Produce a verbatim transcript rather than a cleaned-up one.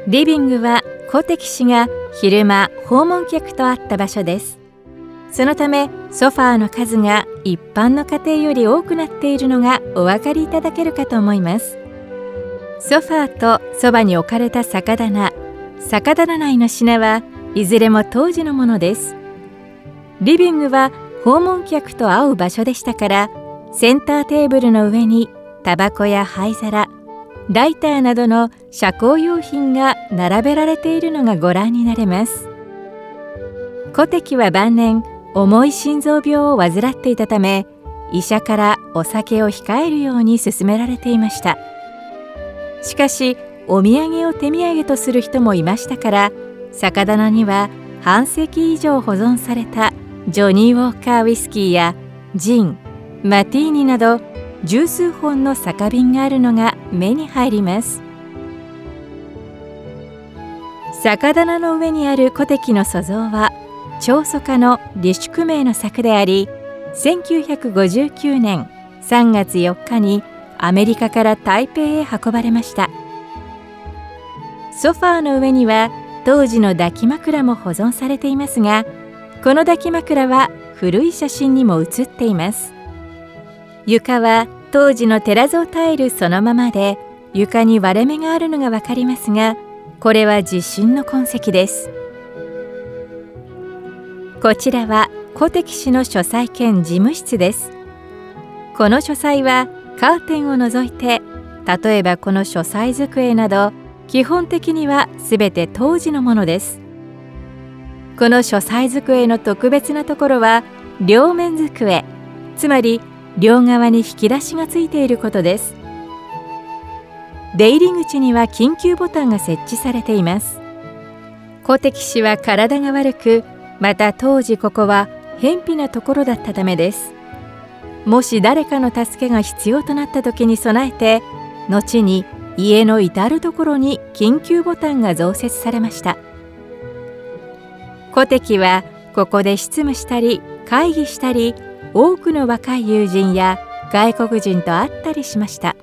リビングは古敵氏が昼間訪問客と会った場所です。そのためソファーの数が一般の家庭より多くなっているのがお分かりいただけるかと思います。ソファーとそばに置かれた酒棚、酒棚内の品はいずれも当時のものです。リビングは訪問客と会う場所でしたから、センターテーブルの上にタバコや灰皿、ライターなどの遮光用品が並べられているのがご覧になれます。古敵は晩年重い心臓病を患っていたため、医者からお酒を控えるように勧められていました。しかしお土産を手土産とする人もいましたから、酒棚には半世紀以上保存されたジョニーウォーカーウイスキーやジン、マティーニなど十数本の酒瓶があるのが目に入ります。酒棚の上にある古敵の塑像は彫塑家の李祝明の作であり、せんきゅうひゃくごじゅうきゅうねんさんがつよっかにアメリカから台北へ運ばれました。ソファーの上には当時の抱き枕も保存されていますが、この抱き枕は古い写真にも写っています。床は当時のテラゾタイルそのままで、床に割れ目があるのがわかりますが、これは地震の痕跡です。こちらは古敵氏の書斎兼事務室です。この書斎はカーテンを除いて、例えばこの書斎机など基本的にはすべて当時のものです。この書斎机の特別なところは両面机、つまり両側に引き出しがついていることです。出入り口には緊急ボタンが設置されています。古敵氏は体が悪く、また当時ここは偏僻なところだったためです。もし誰かの助けが必要となった時に備えて、後に家の至るところに緊急ボタンが増設されました。古敵はここで執務したり会議したり、多くの若い友人や外国人と会ったりしました。